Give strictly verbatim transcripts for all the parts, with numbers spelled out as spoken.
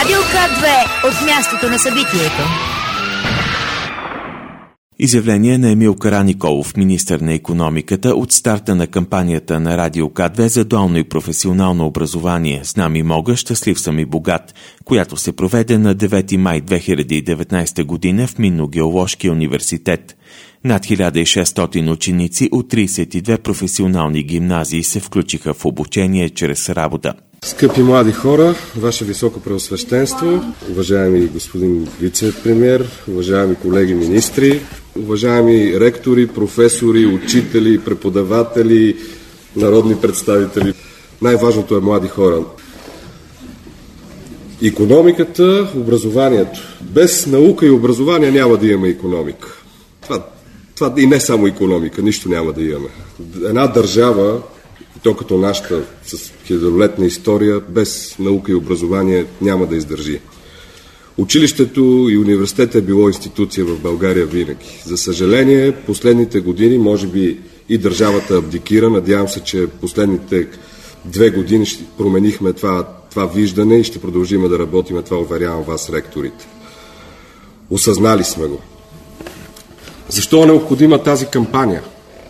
Радио К две от мястото на събитието. Изявление на Емил Караниколов, министър на икономиката, от старта на кампанията на Радио К две за дуално и професионално образование «Знам и мога, щастлив съм и богат», която се проведе на девети май две хиляди и деветнадесета година в Минно-геоложкия университет. Над хиляда и шестстотин ученици от тридесет и две професионални гимназии се включиха в обучение чрез работа. Скъпи млади хора, Ваше Високо Преосвещенство, уважаеми господин вице-премиер, уважаеми колеги министри, уважаеми ректори, професори, учители, преподаватели, народни представители. Най-важното е млади хора. Икономиката, образованието. Без наука и образование няма да имаме икономика. Това, това и не само икономика, нищо няма да имаме. Една държава, то като нашата с хилядолетна история, без наука и образование няма да издържи. Училището и университет е било институция в България винаги. За съжаление, последните години, може би и държавата абдикира. Надявам се, че последните две години ще променихме това, това виждане и ще продължим да работим. Това уверявам вас, ректорите. Осъзнали сме го. Защо е необходима тази кампания?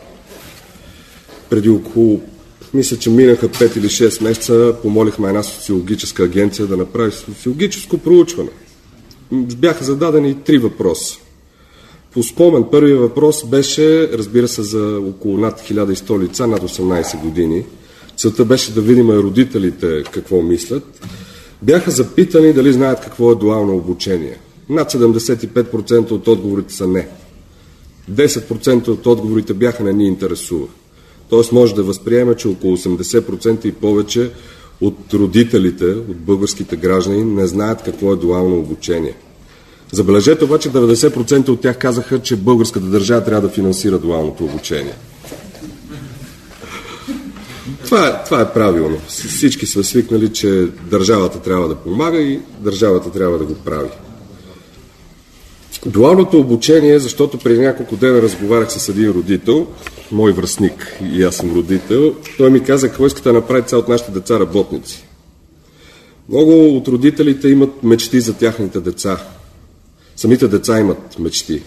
Преди около Мисля, че минаха пет или шест месеца, помолихме една социологическа агенция да направи социологическо проучване. Бяха зададени три въпроса. По спомен, първият въпрос беше, разбира се, за около над хиляда и сто лица, над осемнадесет години. Целта беше да видим родителите какво мислят. Бяха запитани дали знаят какво е дуално обучение. Над седемдесет и пет процента от отговорите са не. десет процента от отговорите бяха не ни интересува. Тоест може да възприеме, че около осемдесет процента и повече от родителите, от българските граждани, не знаят какво е дуално обучение. Забележете обаче, деветдесет процента от тях казаха, че българската държава трябва да финансира дуалното обучение. Това е, това е правилно. Всички сме свикнали, че държавата трябва да помага и държавата трябва да го прави. Дуалното обучение, защото преди няколко дена разговарях с един родител, мой връстник и аз съм родител, той ми каза какво искате да направи цял от нашите деца работници. Много от родителите имат мечти за тяхните деца. Самите деца имат мечти.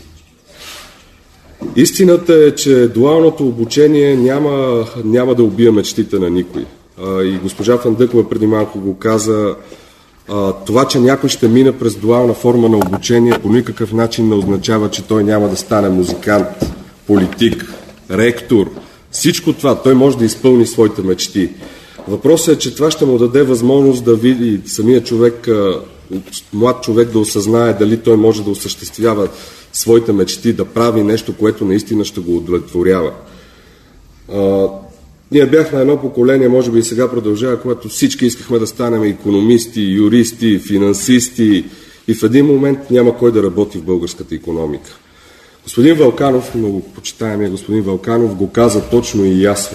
Истината е, че дуалното обучение няма, няма да убие мечтите на никой. А, и госпожа Фандъкова преди малко го каза. А, това, че някой ще мине през дуална форма на обучение, по никакъв начин не означава, че той няма да стане музикант, политик, ректор. Всичко това, той може да изпълни своите мечти. Въпросът е, че това ще му даде възможност да види самия човек, млад човек да осъзнае дали той може да осъществява своите мечти, да прави нещо, което наистина ще го удовлетворява. А, ние бяхме едно поколение, може би и сега продължава, когато всички искахме да станем икономисти, юристи, финансисти и в един момент няма кой да работи в българската икономика. Господин Вълканов, много почитаемия господин Вълканов, го каза точно и ясно.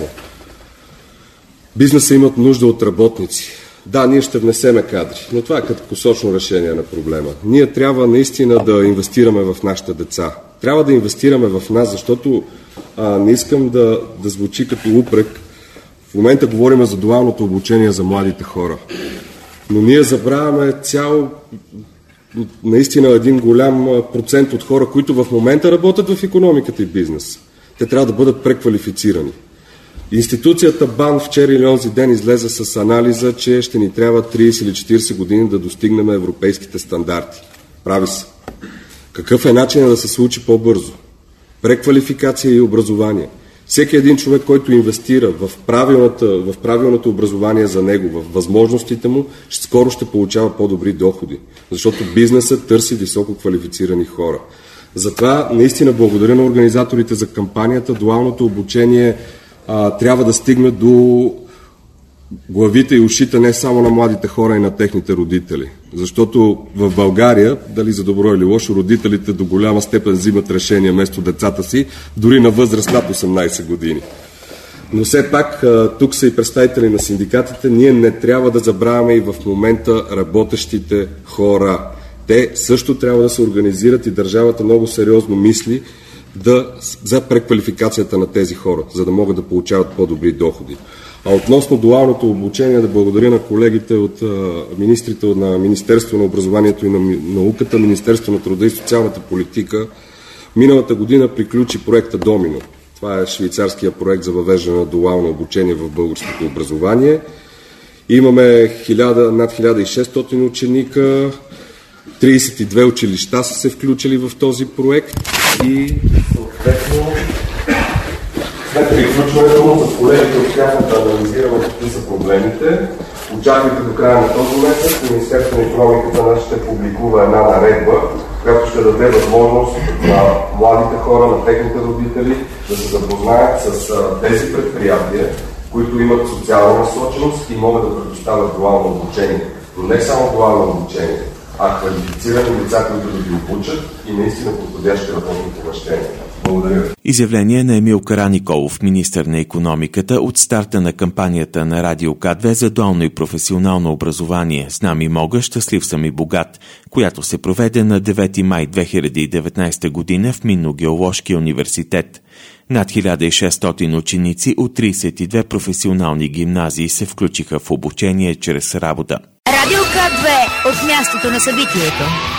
Бизнеса имат нужда от работници. Да, ние ще внесеме кадри, но това е краткосрочно решение на проблема. Ние трябва наистина да инвестираме в нашите деца. Трябва да инвестираме в нас, защото а, не искам да, да звучи като упрек. В момента говорим за дуалното обучение за младите хора. Но ние забравяме цял, наистина един голям процент от хора, които в момента работят в икономиката и бизнес. Те трябва да бъдат преквалифицирани. Институцията БАН вчера или онзи ден излезе с анализа, че ще ни трябва тридесет или четиридесет години да достигнем европейските стандарти. Прави се. Какъв е начинът да се случи по-бързо? Преквалификация и образование. Всеки един човек, който инвестира в, в правилното образование за него, в възможностите му, скоро ще получава по-добри доходи. Защото бизнесът търси високо квалифицирани хора. Затова наистина благодаря на организаторите за кампанията. Дуалното обучение а, трябва да стигне до главите и ушите не само на младите хора и на техните родители. Защото в България, дали за добро или лошо, родителите до голяма степен взимат решения вместо децата си, дори на възраст над осемнадесет години. Но все пак, тук са и представители на синдикатите, ние не трябва да забравяме и в момента работещите хора. Те също трябва да се организират и държавата много сериозно мисли да, за преквалификацията на тези хора, за да могат да получават по-добри доходи. А относно дуалното обучение, да благодаря на колегите от министрите на Министерство на образованието и на науката, Министерство на труда и социалната политика. Миналата година приключи проекта Домино. Това е швейцарския проект за въвеждане на дуално обучение в българското образование. Имаме над хиляда и шестстотин ученика, тридесет и две училища са се включили в този проект и съответно след приключването му с колегите успяхме да анализираме какви са проблемите. Очаквайте до края на този месец Министерството на икономиката нас ще публикува една наредба, която ще даде възможност на младите хора, на техните родители да се запознаят с тези предприятия, които имат социална насоченост и могат да предоставят дуално обучение. Но не само дуално обучение, а квалифицирани лица, които да ги обучат и наистина подходящи работни помещения. Благодаря. Изявление на Емил Караниколов, министър на икономиката, от старта на кампанията на Радио К две за дуално и професионално образование «Знам и мога, щастлив съм и богат», която се проведе на девети май две хиляди и деветнадесета година в Минно-геоложкия университет. Над хиляда и шестстотин ученици от тридесет и две професионални гимназии се включиха в обучение чрез работа. Радио К две от мястото на събитието.